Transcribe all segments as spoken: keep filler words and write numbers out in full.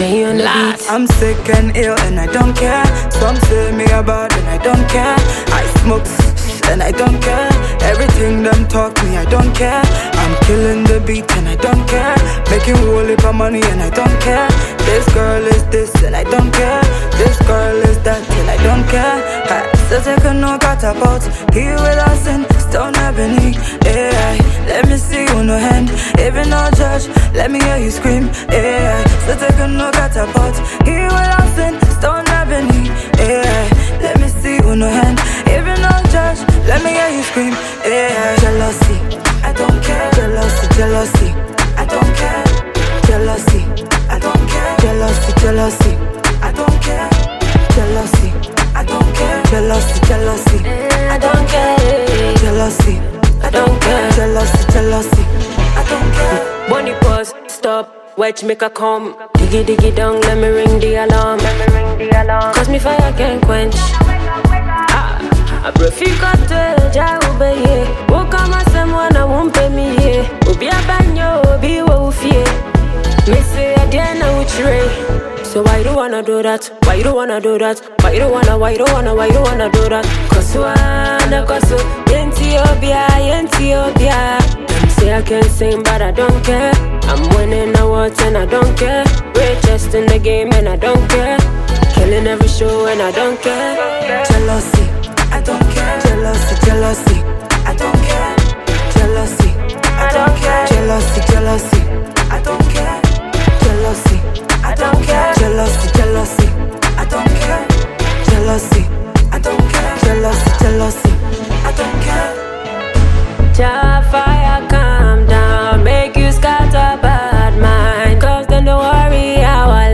Jay on the beat. I'm sick and ill and I don't care. Some say me about and I don't care. I smoke and I don't care. Everything them talk me, I don't care. I'm killing the beat and I don't care. Making whole heap of money and I don't care. This girl is this and I don't care. This girl is that and I don't care. I still take a no catapult. Here with us in Stone Avenue. Yeah, let me see you no hand. Even no judge, let me hear you scream. Yeah, still take a no catapult. Here with us in Stone Avenue. Yeah, let me see you no hand. Even no judge, let me hear you scream. Yeah, jealousy, I don't care. Jealousy, jealousy, I don't care. Jealousy, I don't care. Jealousy, jealousy, I don't care. Jealousy, I don't care. Jealousy, jealousy, I don't care. jealousy, I don't care. jealousy, jealousy, I don't care. Bunny pause, stop, watch make a come. Diggy diggy down, let me ring the alarm. Let me ring the alarm. Cause me fire can't quench. Ah, I prefer to ja obey. Woke on my someone I won't pay me. Obi a banyo, obi wo fie. Me say I dare na uchi. So why you don't wanna do that? Why you don't wanna do that? Why you don't wanna, why you don't wanna, why you don't wanna do that? Cause wanna, cause yenti obia, yenti obia. Them say I can't sing but I don't care. I'm winning awards and I don't care. Richest in the game and I don't care. Killing every show and I don't care. Jealousy, I don't care. Jealousy, jealousy, I don't care. Jealousy, I don't care. Jealousy, jealousy, I don't care. Jealousy, I don't care. Jealousy, jealousy, I don't care. Jealousy, I don't care. Jealousy, jealousy, I don't care. Jah fire calm down, make you scatter bad mind. Cause then don't worry our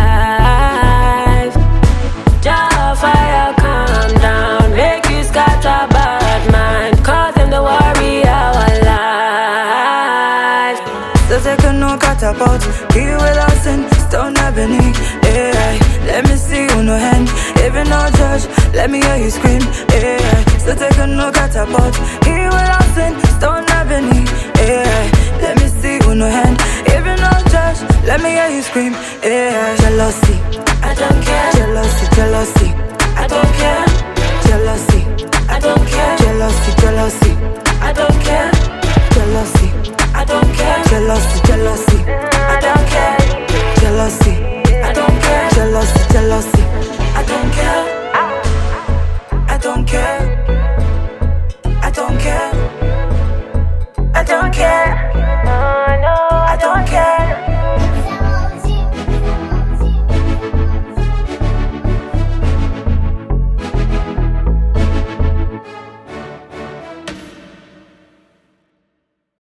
life. Jah fire calm down, make you scatter bad mind. Cause then don't worry our life. So take a no catapult. Here with us in Stone Avenue. Yeah, let me see you no hand. Even no judge, let me hear you scream. Yeah, so take a no catapult. Here with us in Stone Avenue. Yeah, let me see you no hand. Even no judge, let me hear you scream. Yeah, jealousy, I don't care. jealousy, jealousy, I don't care. jealousy, I don't care. jealousy, jealousy, I don't care. jealousy, I don't care. jealousy, jealousy, I don't care. jealousy, I don't care. jealousy, jealousy.